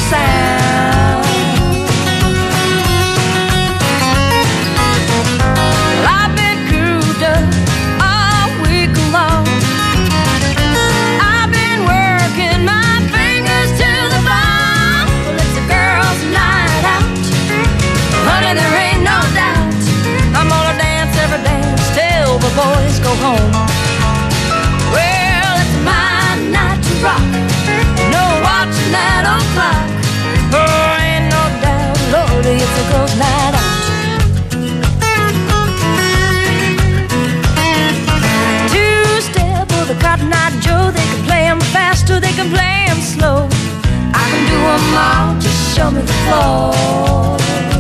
sound. Well, I've been cooped up all week long. I've been working my fingers to the bone. Well, it's a girls' night out, honey, there ain't no doubt. I'm gonna dance every dance till the boys go home. Well, it's my night to rock, no watching that old clock. Oh, ain't no doubt, Lordy, it's a girls' night out. Two-step or the Cotton Eye Joe, they can play 'em fast or they can play 'em slow. I can do 'em all, just show me the floor.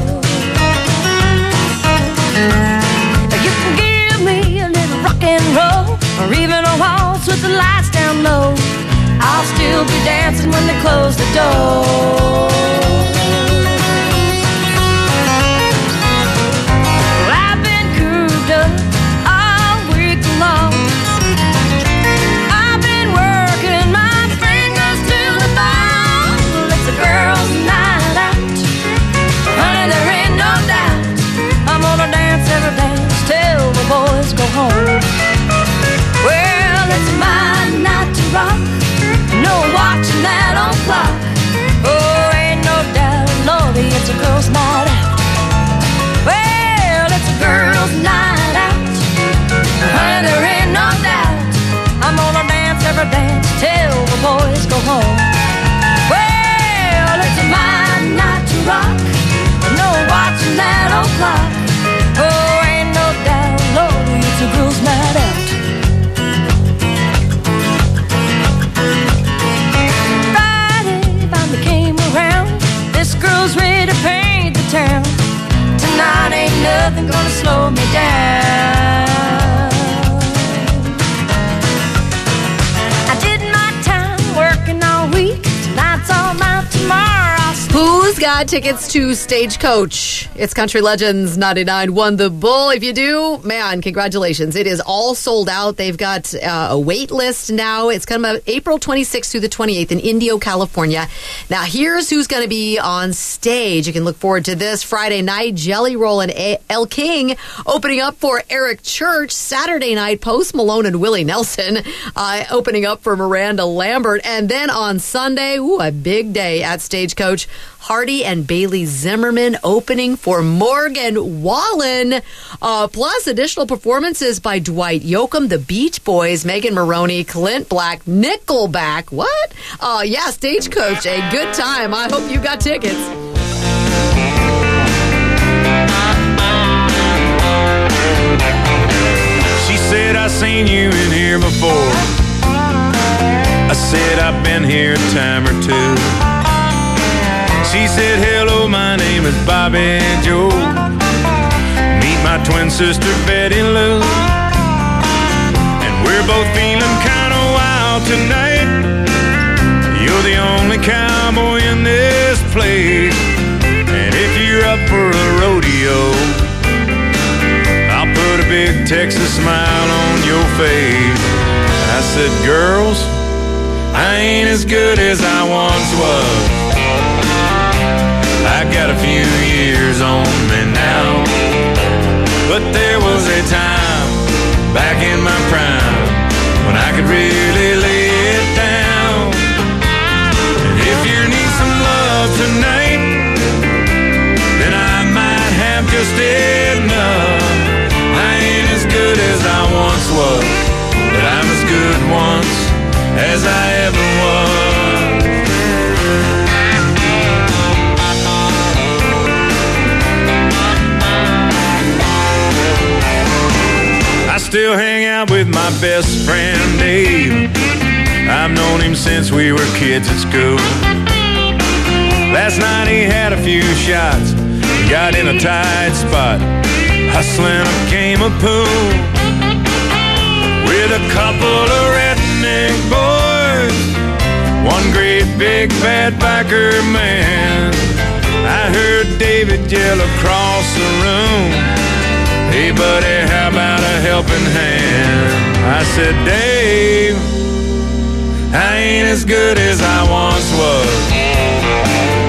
You can give me a little rock and roll, or even a waltz with the lights down low. I'll still be dancing when they close the door. Well, I've been cooped up all week long. I've been working my fingers to the bone. Well, it's a girls' night out, honey, there ain't no doubt. I'm gonna dance every dance till the boys go home. Well, it's my night to rock, no watching that old clock. Oh, ain't no doubt, Lordy, it's a girls' night out. Well, it's a girls' night out, honey, there ain't no doubt. I'm gonna dance every dance till the boys go home. Well, it's my night to rock, no watching that old clock. Oh, ain't no doubt, Lordy, it's a girls' night out. Girls ready to paint the town. Tonight ain't nothing gonna slow me down. I did my time working all week. Tonight's all night, tomorrow I'll Who's got tickets to Stagecoach? It's Country Legends 99 won the Bull. If you do, man, congratulations. It is all sold out. They've got a wait list now. It's coming up April 26th through the 28th in Indio, California. Now, here's who's going to be on stage. You can look forward to this. Friday night, Jelly Roll and El King opening up for Eric Church. Saturday night, Post Malone and Willie Nelson opening up for Miranda Lambert. And then on Sunday, a big day at Stagecoach. Hardy and Bailey Zimmerman opening for Morgan Wallen. Plus additional performances by Dwight Yoakam, the Beach Boys, Megan Maroney, Clint Black, Nickelback. What? Yeah, Stagecoach, a good time. I hope you got tickets. She said, I seen you in here before. I said, I've been here a time or two. She said, hello, my name is Bobby Joe. Meet my twin sister, Betty Lou. And we're both feeling kind of wild tonight. You're the only cowboy in this place. And if you're up for a rodeo, I'll put a big Texas smile on your face. I said, girls, I ain't as good as I once was. I got a few years on me now, but there was a time back in my prime when I could really lay it down. And if you need some love tonight, then I might have just enough. I ain't as good as I once was, but I'm as good once as I ever was. I still hang out with my best friend Dave. I've known him since we were kids at school. Last night he had a few shots, got in a tight spot, hustling a game of pool with a couple of redneck boys, one great big bad biker man. I heard David yell across the room, hey buddy, how about a helping hand? I said, Dave, I ain't as good as I once was,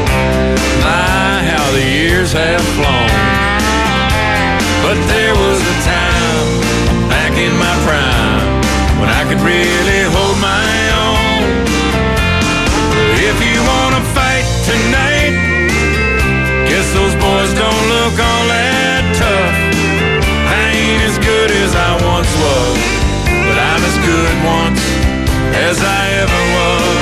have flown. But there was a time back in my prime when I could really hold my own. If you wanna fight tonight, guess those boys don't look all that tough. I ain't as good as I once was, but I'm as good once as I ever was.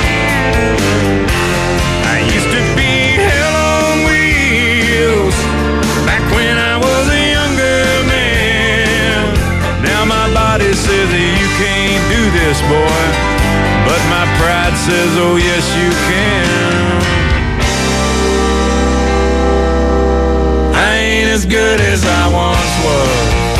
I used to be hell on wheels back when I was a younger man. Now my body says that you can't do this, boy, but my pride says, oh yes you can. I ain't as good as I once was.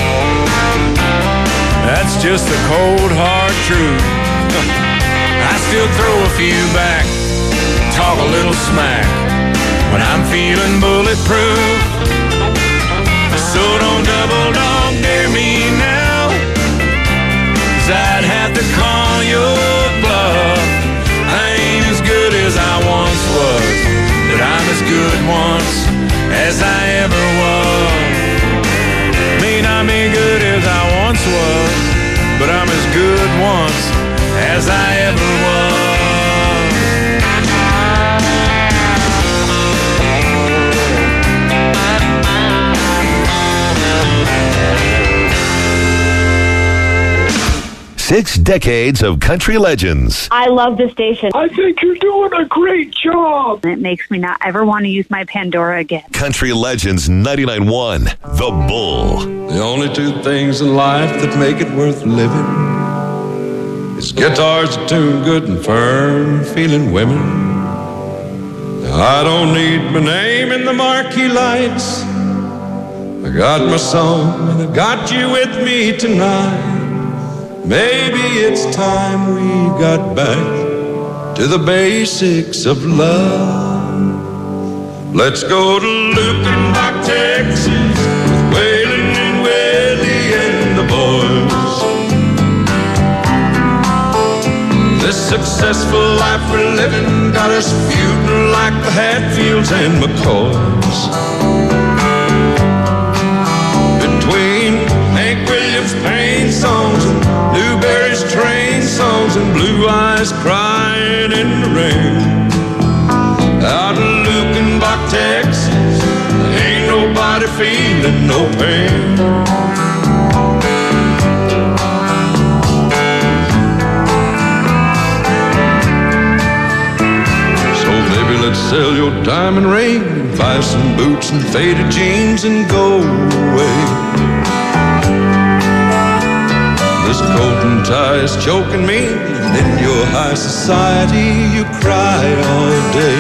That's just the cold hard truth. I still throw a few back, talk a little smack when I'm feeling bulletproof. So don't double dog dare me now, 'cause I'd have to call your bluff. I ain't as good as I once was, but I'm as good once as I ever was. May not be good as I once was, but I'm as good once as I ever was. 6 decades of country legends. I love the station. I think you're doing a great job. It makes me not ever want to use my Pandora again. Country Legends 99.1, The Bull. The only two things in life that make it worth living is guitars that tune good and firm feeling women. Now, I don't need my name in the marquee lights. I got my song and I got you with me tonight. Maybe it's time we got back to the basics of love. Let's go to Lukenbach, Texas, with Waylon and Willie and the boys. This successful life we're living got us feuding like the Hatfields and McCoys. Between Hank Williams' pain songs and Newberry's train songs and Blue Eyes crying in the rain. Out in Lukenbach, Texas, ain't nobody feeling no pain. So baby, let's sell your diamond ring, buy some boots and faded jeans and go away. This coat and tie is choking me, and in your high society you cry all day.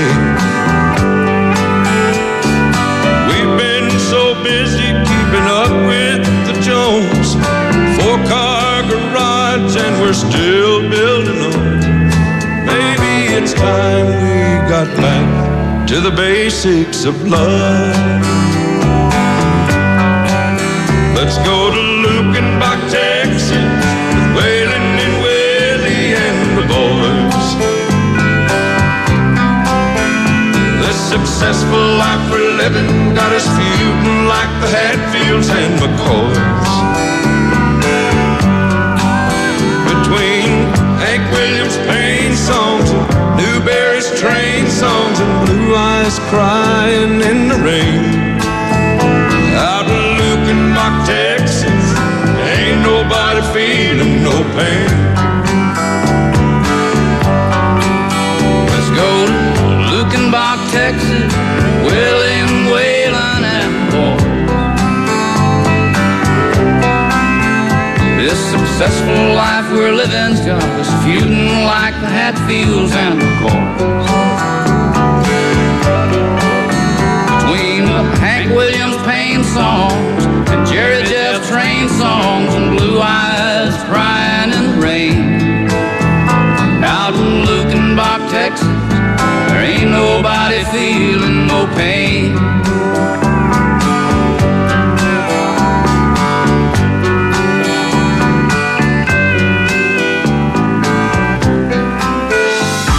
We've been so busy keeping up with the Jones, 4-car garage and we're still building on. Maybe it's time we got back to the basics of love. Let's go to Lukenbach, Texas, with Waylon and Willie and the boys. This successful life we're living got us feuding like the Hatfields and McCoys. Between Hank Williams' pain songs and Newberry's train songs and Blue Eyes crying in the rain. Out in Lukenbach, Texas, ain't nobody feeling no pain. Let's go to Lukenbach, Texas, Willie and Waylon and boys. This successful life we're living's got us feuding like the Hatfields and McCoys. Between the Hank Williams pain songs and Jerry Jeff train songs and Blue Eyes crying in the rain. Out in Lukenbach, Texas, there ain't nobody feeling no pain.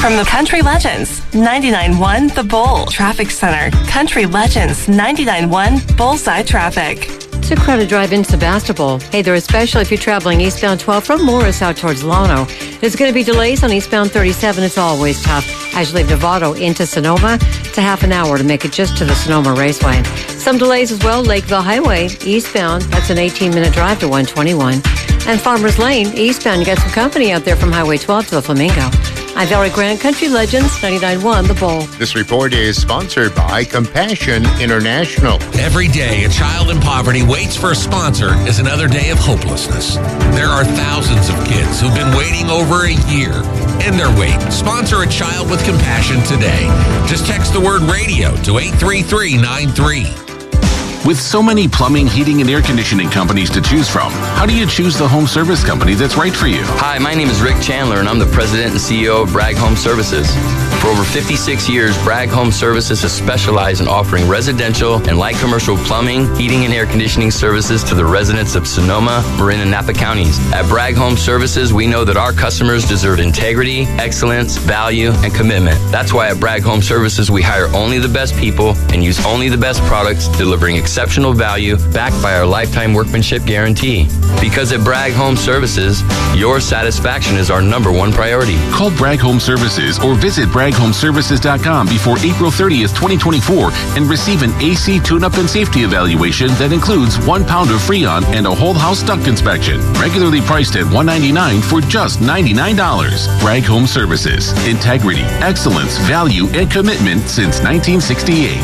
From the Country Legends, 99.1 The Bull Traffic Center. Country Legends, 99.1 Bullseye Traffic. It's a crowded drive into Sebastopol. Hey there, especially if you're traveling eastbound 12 from Morris out towards Lono. There's going to be delays on eastbound 37. It's always tough. As you leave Novato into Sonoma, it's a half an hour to make it just to the Sonoma Raceway. Some delays as well. Lakeville Highway, eastbound. That's an 18-minute drive to 121. And Farmers Lane, eastbound. You got some company out there from Highway 12 to the Flamingo. I'm Valerie Grant, Country Legends, 99.1 The Bull. This report is sponsored by Compassion International. Every day, a child in poverty waits for a sponsor is another day of hopelessness. There are thousands of kids who've been waiting over a year. End their wait. Sponsor a child with compassion today. Just text the word radio to 83393. With so many plumbing, heating, and air conditioning companies to choose from, how do you choose the home service company that's right for you? Hi, my name is Rick Chandler, and I'm the president and CEO of Bragg Home Services. For over 56 years, Bragg Home Services has specialized in offering residential and light commercial plumbing, heating, and air conditioning services to the residents of Sonoma, Marin, and Napa counties. At Bragg Home Services, we know that our customers deserve integrity, excellence, value, and commitment. That's why at Bragg Home Services, we hire only the best people and use only the best products, delivering exceptional value backed by our lifetime workmanship guarantee. Because at Bragg Home Services, your satisfaction is our #1 priority. Call Bragg Home Services or visit BraggHomeservices.com before April 30th, 2024 and receive an AC tune-up and safety evaluation that includes 1 pound of Freon and a whole house duct inspection. Regularly priced at $199 for just $99. Bragg Home Services. Integrity, excellence, value, and commitment since 1968.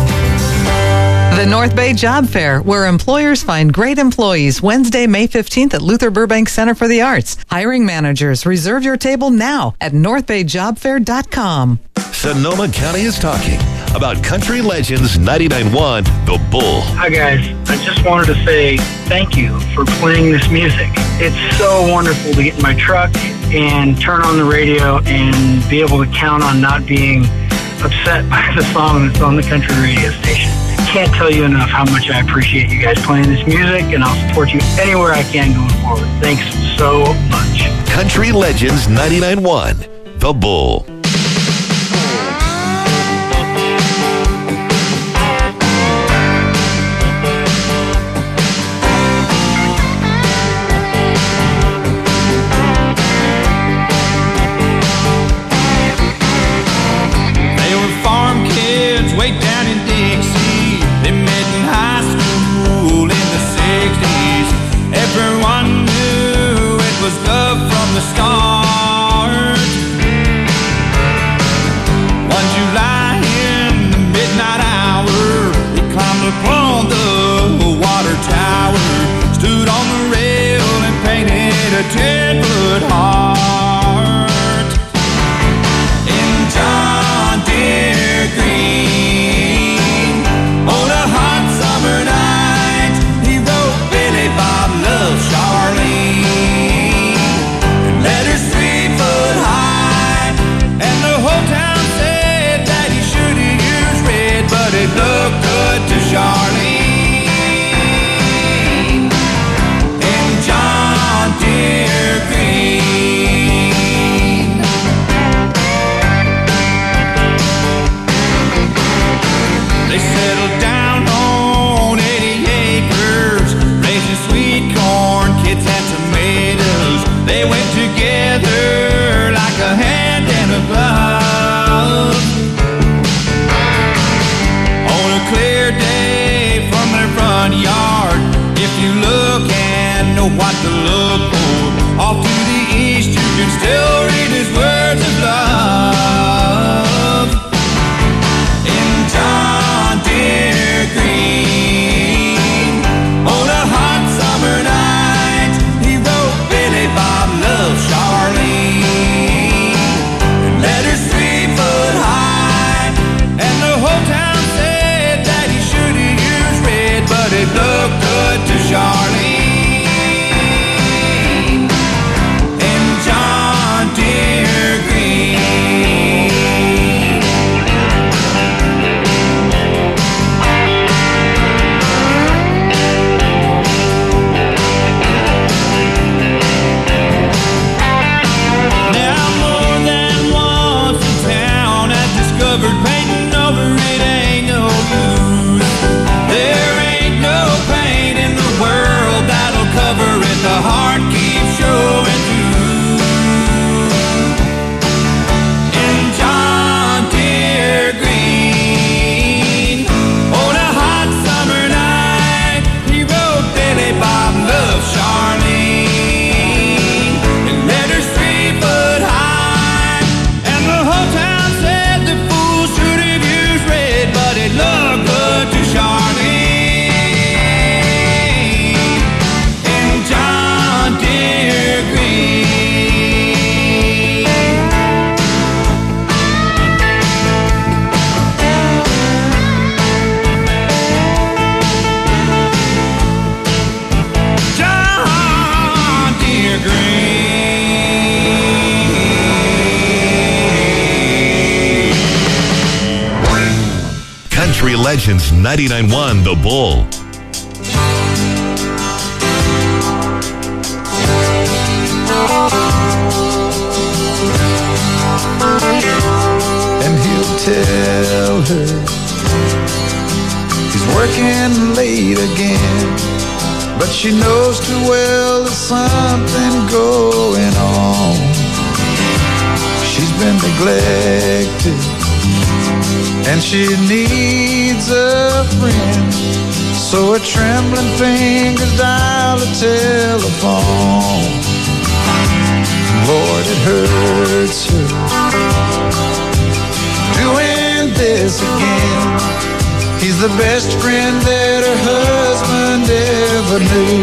The North Bay Job Fair, where employers find great employees, Wednesday, May 15th at Luther Burbank Center for the Arts. Hiring managers, reserve your table now at northbayjobfair.com. Sonoma County is talking about Country Legends 99.1 The Bull. Hi guys, I just wanted to say thank you for playing this music. It's so wonderful to get in my truck and turn on the radio and be able to count on not being upset by the song that's on the country radio station. Can't tell you enough how much I appreciate you guys playing this music, and I'll support you anywhere I can going forward. Thanks so much. Country Legends 99.1 The Bull. They were farm kids way down in Dixie. They met in high school in the 60s. Everyone knew it was love from the start. One July in the midnight hour, they climbed upon the water tower, stood on the rail and painted a 10-foot heart. In John Deere green, on a hot summer night, he wrote Billy Bob loves Charlene, and letters 3 foot high, and the whole town said that he should have used red, but it looked good to Charlene. In John Deere green. They settled down on 80 acres, raising sweet corn, kids and tomatoes. They went together like a hand and a glove. On a clear day from their front yard, if you look and know what to look for, off to the east you can still read his words of love. In John Deere green, on a hot summer night, he wrote Billy Bob loves Charlene, and letters 3 foot high, and the whole town said that he should have used red, but it looked good to Charlene. Legends 99.1 The Bull. And he'll tell her he's working late again, but she knows too well there's something going on. She's been neglected and she needs a friend, so her trembling fingers dial a telephone. Lord, it hurts her doing this again. He's the best friend that her husband ever knew.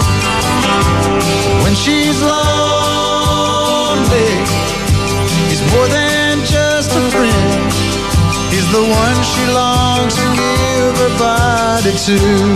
When she's lonely, he's more than just a friend. He's the one she longs to give her body to.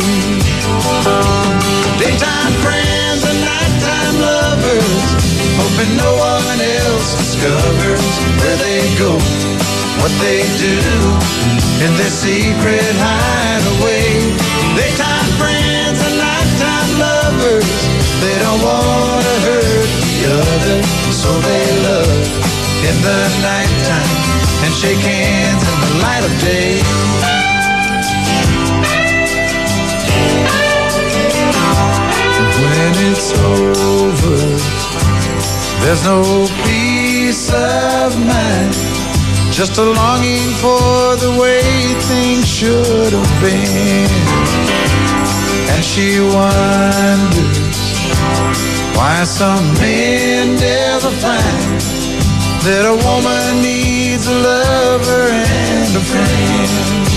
Daytime friends and nighttime lovers, hoping no one else discovers where they go, what they do in their secret hideaway. Daytime friends and nighttime lovers, they don't want to hurt the other, so they love in the nighttime and shake hands in the light of day. When it's over, there's no peace of mind, just a longing for the way things should have been. And she wonders why some men never find that a woman needs a lover and a friend.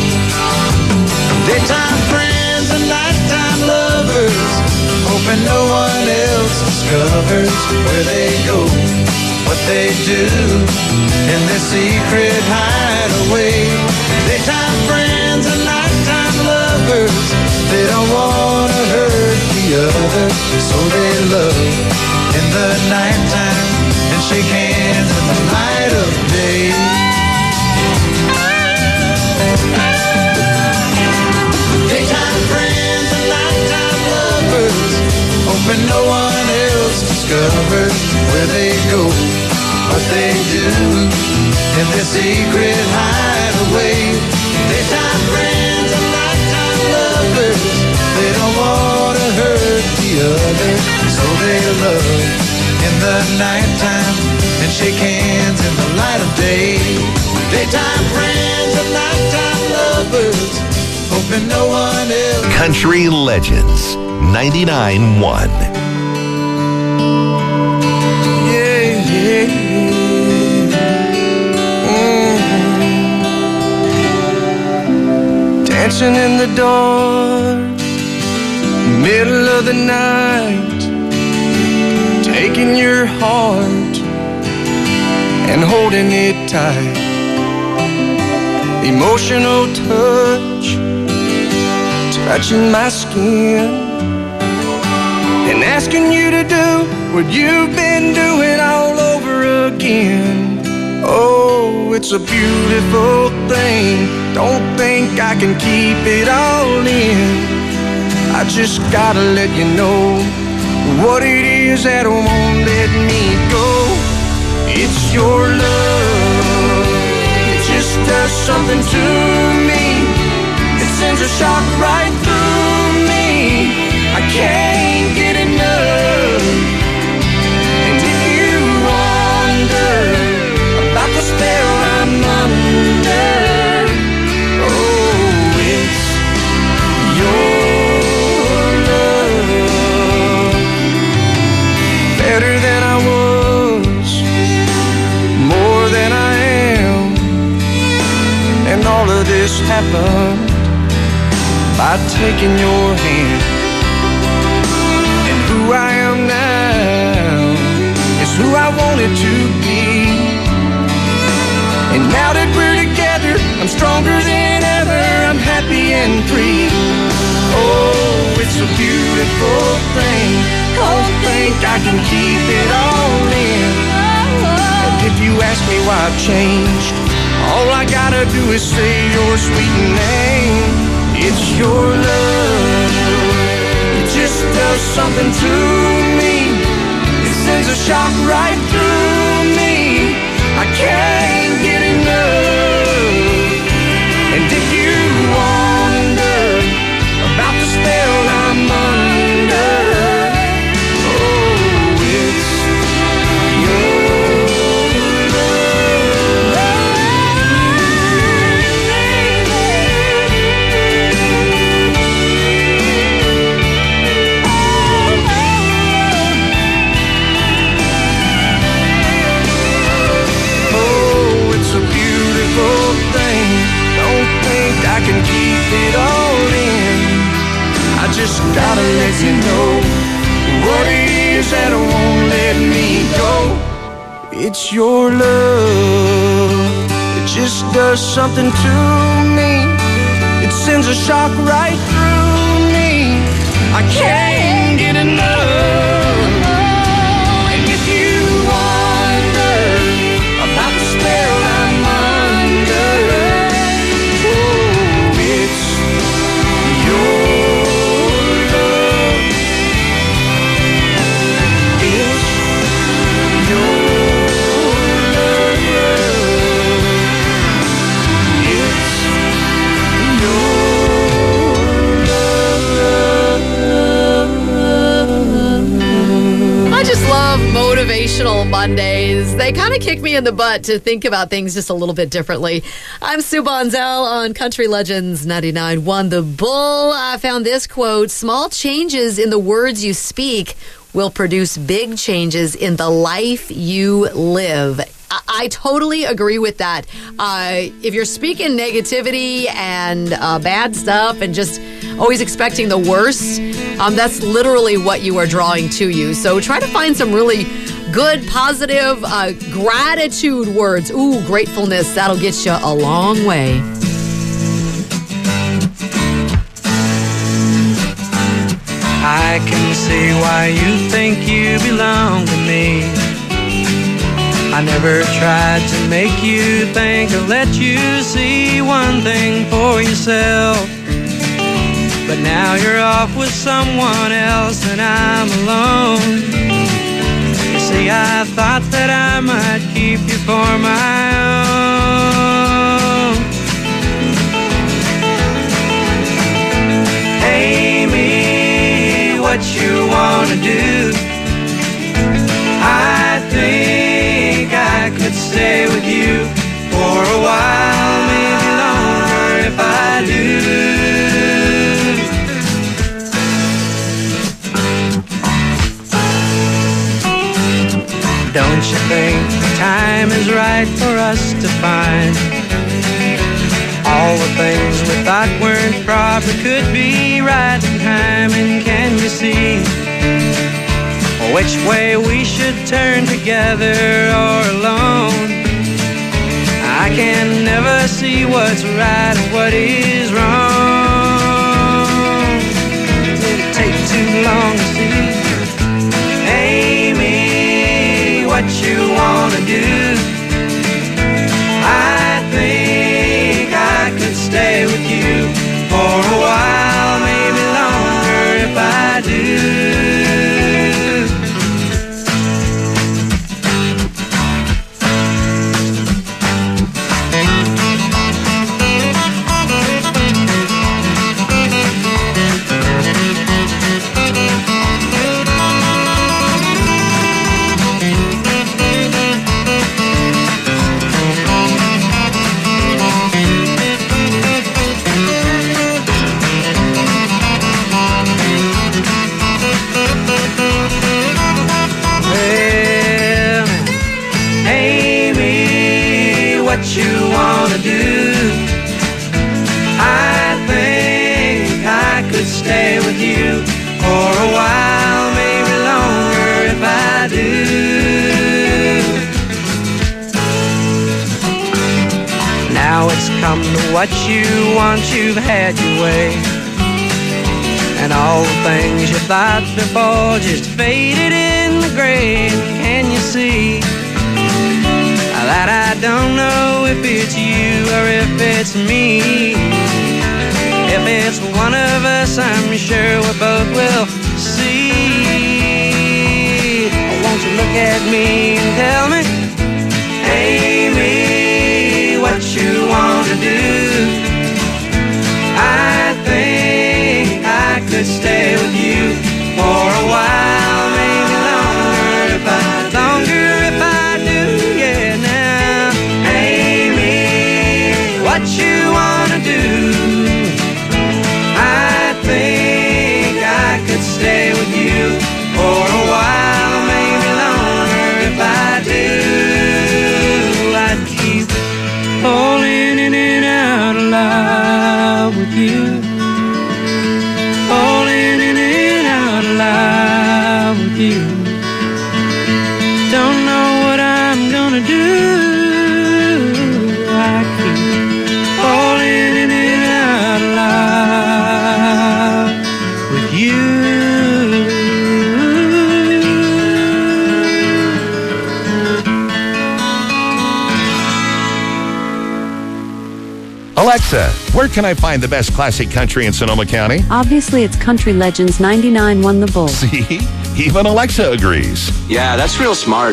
Daytime friends and nighttime lovers, hoping no one else discovers where they go, what they do in their secret hideaway. Daytime friends and nighttime lovers, they don't want to hurt the other, so they love in the nighttime and shake hands in the light of day. Daytime friends and nighttime lovers, hoping no one else discovers where they go, what they do in their secret hideaway. Daytime friends and nighttime lovers, they don't want to hurt the other, so they love in the nighttime and shake hands in the light of day. Daytime friends and nighttime lovers, hoping no one else. Country Legends 99.1. Dancing in the dark, middle of the night, taking your heart and holding it tight. Emotional touch, touching my skin, and asking you to do what you've been doing all over again. Oh, it's a beautiful thing. Don't think I can keep it all in. I just gotta let you know what it is that won't let me go. It's your love. It just does something to me. It sends a shock right through me. I can't get enough. And if you wonder about the spell I'm under, oh, it's your love. Better than I was, more than I am, and all of this happened by taking your hand. And who I am now is who I wanted to be. And now that we're together, I'm stronger than ever. I'm happy and free. Oh, it's a beautiful thing. Don't think I can keep it all in. And if you ask me why I've changed, all I gotta do is say your sweet name. It's your love. It just does something to me. It sends a shock right through me. I can't get enough. And if you wonder about the spell I'm under, oh, it's your I can keep it all in. I just gotta let you know what it is that won't let me go. It's your love. It just does something to me. It sends a shock right through me. I can't get enough. And if you wonder about the spell I'm under, Motivational Mondays. They kind of kick me in the butt to think about things just a little bit differently. I'm Sue Bonzel on Country Legends 99.1 The Bull. I found this quote: small changes in the words you speak will produce big changes in the life you live. I totally agree with that. If you're speaking negativity and bad stuff and just always expecting the worst, that's literally what you are drawing to you. So try to find some really good, positive, gratitude words. Ooh, gratefulness. That'll get you a long way. I can see why you think you belong to me. I never tried to make you think or let you see one thing for yourself. But now you're off with someone else and I'm alone. You see, I thought that I might keep you for my own. Amy, what you wanna do? I think I could stay with you for a while, maybe longer if I do. Don't you think the time is right for us to find all the things we thought weren't proper could be right in time? And can you see which way we should turn, together or alone? I can never see what's right and what is wrong. Did it take too long to see? Amy, what you wanna do? I think I could stay with you for a while, maybe longer if I do. What you wanna do? I think I could stay with you for a while, maybe longer if I do. Now it's come to what you want, you've had your way, and all the things you thought before just faded in the gray. Can you see that I don't know if it's you or if it's me? If miss one of us, I'm sure we both will see. Won't you look at me and tell me, Amy, what you wanna do? I think I could stay with you for a while, maybe longer if I do, yeah. Now, Amy, what you wanna do? I think I could stay with you for a while, maybe longer if I do. I'd keep falling in and out of love with you, falling in and out of love with you. Don't know what I'm gonna do. I keep falling in and out of love with you. Alexa, where can I find the best classic country in Sonoma County? Obviously, it's Country Legends 99.1 The Bull. See? Even Alexa agrees. Yeah, that's real smart.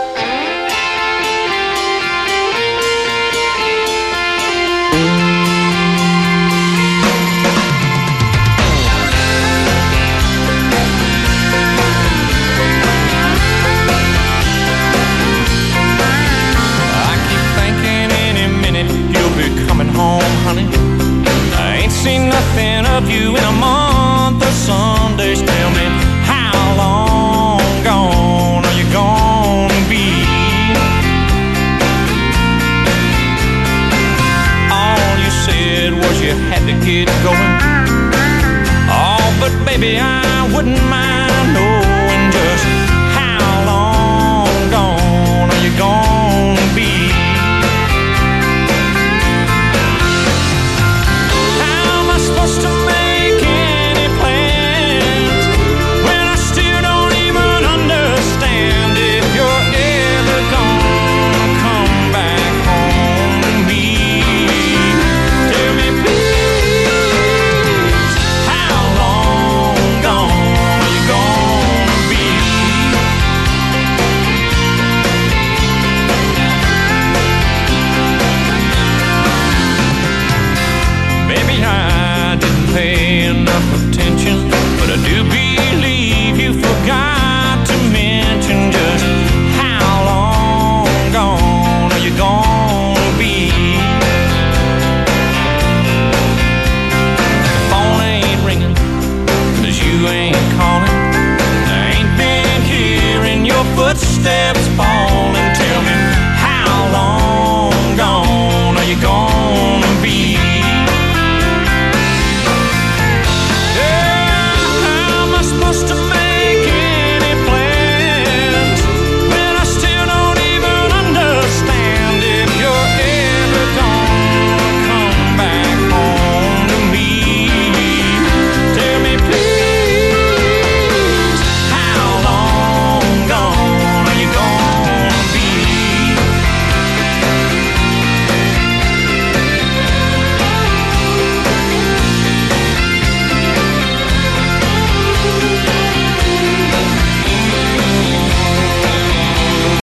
Seen nothing of you in a month of Sundays. Tell me, how long gone are you gonna be? All you said was you had to get going. Oh, but baby, I wouldn't mind knowing just how long gone are you gonna be? Supposed to make any plans when I still don't even understand if you're ever gonna come back home to me. Tell me please, how long gone are you gonna be? Baby, I didn't pay enough attention, but I do believe you forgot to mention just how long gone are you gonna be? The phone ain't ringing, 'cause you ain't calling. I ain't been hearing your footsteps fall